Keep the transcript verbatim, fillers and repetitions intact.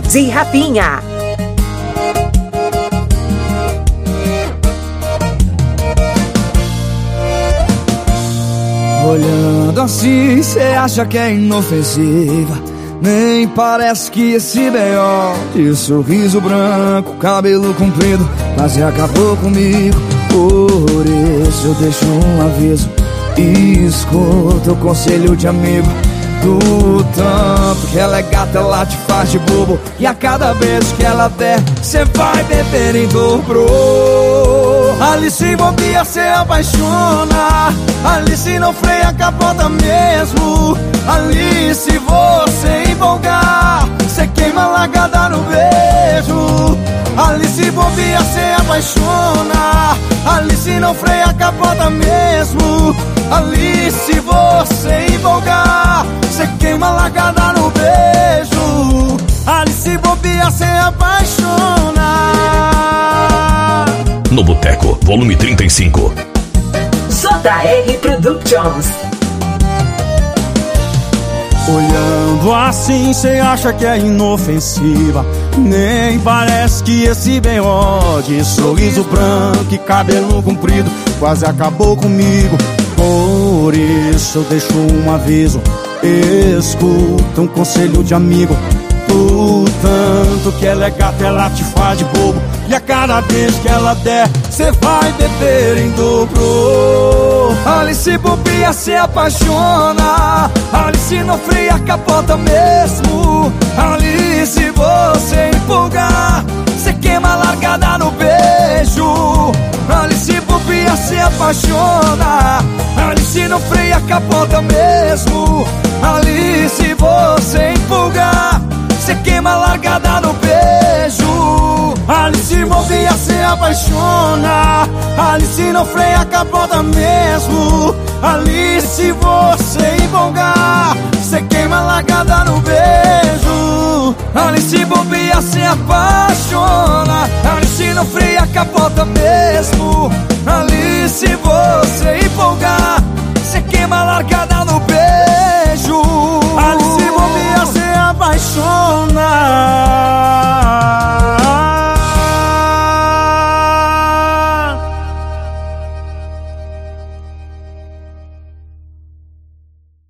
de Rafinha. Olhando assim, cê acha que é inofensiva. Nem parece que esse B O de sorriso branco, cabelo comprido, quase acabou comigo. Por isso eu deixo um aviso e escuta o conselho de amigo. Do tanto que ela é gata, ela te faz de bobo, e a cada beijo que ela der, cê vai beber em dobro. Ali se bobeia, cê apaixona. Ali se não freia, capota mesmo. Ali se você empolgar, cê queima largada no beijo. Ali se bobeia, cê apaixona. Ali se não freia, capota mesmo. Ali se você empolgar, cê queima largada no beijo. Ali se bobeia, cê apaixona. No Boteco, volume trinta e cinco. J R Productions. Olhando assim, cê acha que é inofensiva. Nem parece que esse B O de sorriso branco e cabelo comprido quase acabou comigo. Por isso eu deixo um aviso, escuta um conselho de amigo. O tanto que ela é gata, ela te faz de bobo, e a cada vez que ela der, cê vai beber em dobro. Ali se bobeia, cê apaixona. Ali se não freia, capota mesmo. Ali se você empolgar, cê queima largada no beijo. Ali se bobeia, cê apaixona. Ali se não freia, capota mesmo. Ali se você empolgar, cê queima largada no beijo. Ali se bobeia, cê apaixona. Ali se não freia, capota mesmo. Ali se você empolgar, cê queima largada no beijo. Ali se bobeia, cê apaixona. Ali se não freia, capota mesmo. Ali se você empolgar, cê queima largada no beijo. Ali se bobeia, cê apaixona.